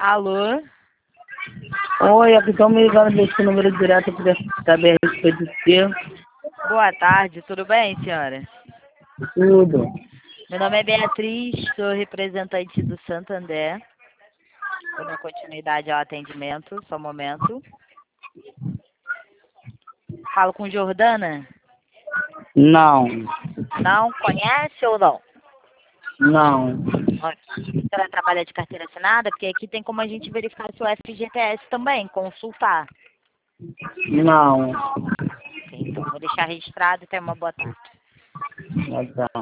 Alô? Oi, aqui estão me ligando desse número direto para saber a respeito do seu. Boa tarde, tudo bem, senhora? Tudo. Meu nome é Beatriz, sou representante do Santander. Vou dar continuidade ao atendimento, só um momento. Falo com Jordana? Não. Não conhece ou não? Não. Ok. A senhora trabalha de carteira assinada? Porque aqui tem como a gente verificar seu FGTS também, consultar. Não. Ok, então vou deixar registrado e tenha uma boa tarde. Tá.